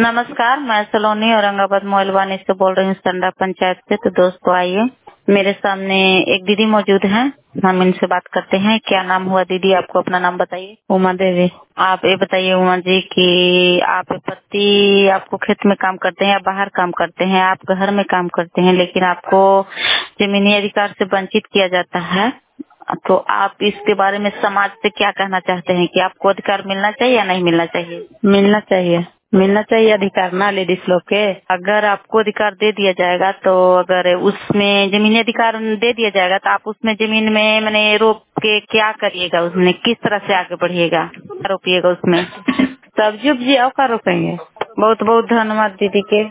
नमस्कार, मैं सलोनी औरंगाबाद मोइलवानी से बोल रही हूँ, संडा पंचायत से। तो दोस्तों आइए, मेरे सामने एक दीदी मौजूद हैं, हम इनसे बात करते हैं। क्या नाम हुआ दीदी? आपको अपना नाम बताइए। उमा देवी। आप ये बताइए उमा जी कि आप पति आपको खेत में काम करते हैं या बाहर काम करते हैं? आप घर में काम करते हैं लेकिन आपको जमीनी अधिकार से वंचित किया जाता है, तो आप इसके बारे में समाज से क्या कहना चाहते हैं कि आपको अधिकार मिलना चाहिए या नहीं मिलना चाहिए? मिलना चाहिए, मिलना चाहिए अधिकार ना लेडीज लोग के। अगर आपको अधिकार दे दिया जाएगा तो अगर उसमें जमीनी अधिकार दे दिया जाएगा तो आप उसमें जमीन में मैंने रोप के क्या करिएगा? उसमें किस तरह से आगे बढ़िएगा, क्या रोपिएगा उसमें? सब्जी उब्जी और का रोपेंगे। बहुत बहुत धन्यवाद दीदी के।